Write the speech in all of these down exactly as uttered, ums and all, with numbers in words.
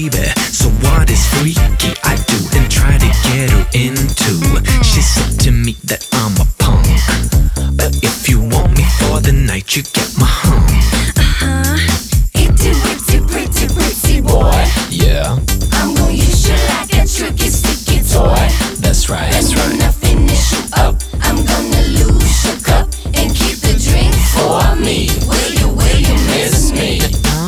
baby. So what is freaky I do and try to get her into? She said to me that I'm a punk, but if you want me for the night, you get my hump. Uh-huh. Itty bitty pretty pretty boy. Yeah, I'm gonna use you like a tricky sticky toy. that's right, that's And when right. I finish you up, I'm gonna lose your cup and keep the drink for me. Will you, will you miss me?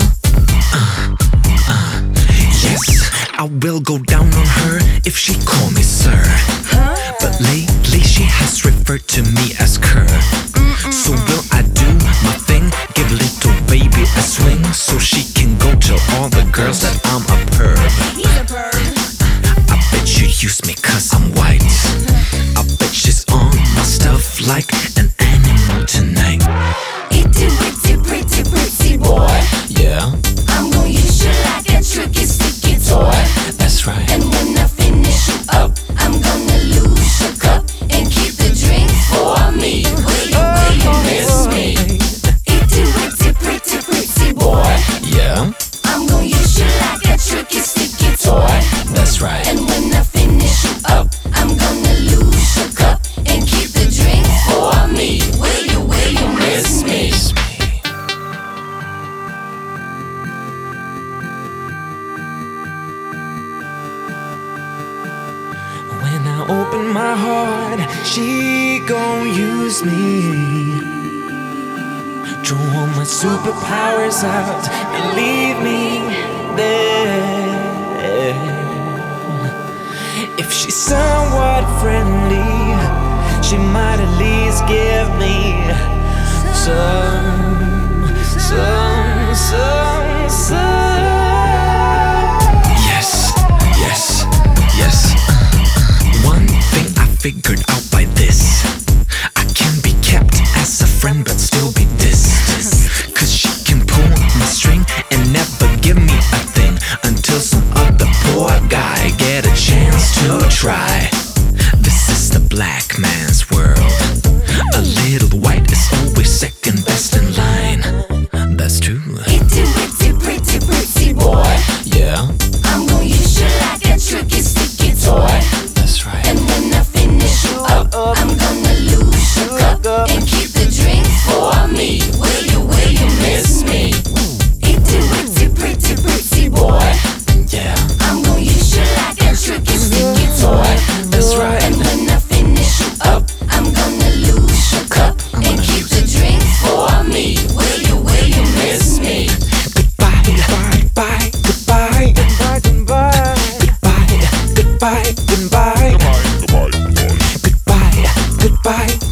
Yes, I will go down on her if she call me sir. But lately she has referred to me as Kerr. So will I do my thing, give little baby a swing, so she can go tell all the girls that I'm a perv. He's a bird. I bet you use me cause I'm white. I bet she's on my stuff like an animal tonight. Itty bitty pretty pretty boy. Yeah, I'm gonna use you like a tricky sticky toy. that's right. And when I finish you up, I'm gonna lose your cup and keep the drink for me. Will you, will you miss me? Itty bitty pretty pretty boy. Yeah, I'm gonna use you like a tricky sticky toy. that's right. And when I finish you up, I'm gonna lose your cup and keep the drink for me. Will you, will you miss me? When I open my heart, she gon' use me. Draw all my superpowers out and leave me there. If she's somewhat friendly, she might at least give me some, some, some, some. Yes, yes, yes. One thing I figured out by this: I can be kept as a friend but still be dissed. Cause she can pull my string and never give me a thing until some other poor guy get a chance to try. This is the black man's world. A little white is always second best in line. That's true. Itty bitty pretty pretty boy. Yeah, I'm gonna use you like a tricky sticky toy. that's right. And when I finish you up, I'm gonna lose your cup and keep the drink for me. Will you, will you miss me? Itty bitty pretty pretty boy. Yeah, I'm gonna use you like a tricky sticky toy. that's right. And when I finish you up, I'm gonna lose your cup and keep the drink for me. Will you, will you miss me? Goodbye, goodbye, goodbye, goodbye, goodbye, goodbye, goodbye, goodbye, goodbye, goodbye, goodbye, goodbye.